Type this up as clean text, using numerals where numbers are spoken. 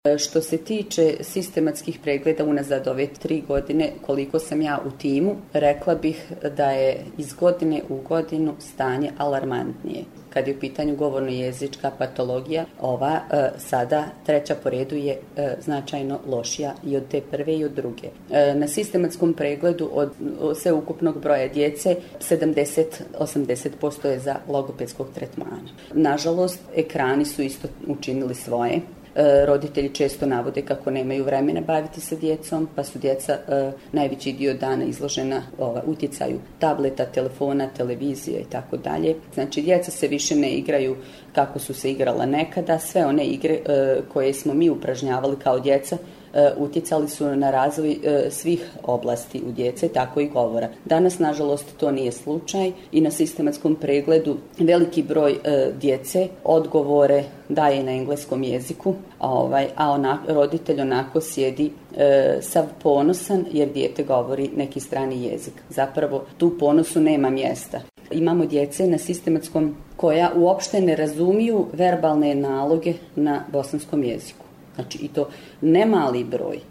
Što se tiče sistematskih pregleda unazad ove 3 godine, koliko sam ja u timu, rekla bih da je iz godine u godinu stanje alarmantnije. Kad je u pitanju govorno-jezička patologija, ova sada 3. po redu je značajno lošija i od te prve i od druge. Na sistematskom pregledu od sveukupnog broja djece 70-80% je za logopedskog tretmana. Nažalost, ekrani su isto učinili svoje. Roditelji često navode kako nemaju vremena baviti se djecom, pa su djeca najveći dio dana izložena utjecaju tableta, telefona, televizije i tako dalje. Znači, djeca se više ne igraju kako su se igrala nekada. Sve one igre koje smo mi upražnjavali kao djeca utjecali su na razvoj svih oblasti u djece, tako i govora. Danas, nažalost, to nije slučaj i na sistematskom pregledu veliki broj djece odgovore daje na engleskom jeziku, a roditelj onako sjedi sav ponosan jer dijete govori neki strani jezik. Zapravo, tu ponosu nema mjesta. Imamo djece na sistematskom koja uopšte ne razumiju verbalne naloge na bosanskom jeziku. Znači, i to ne mali broj.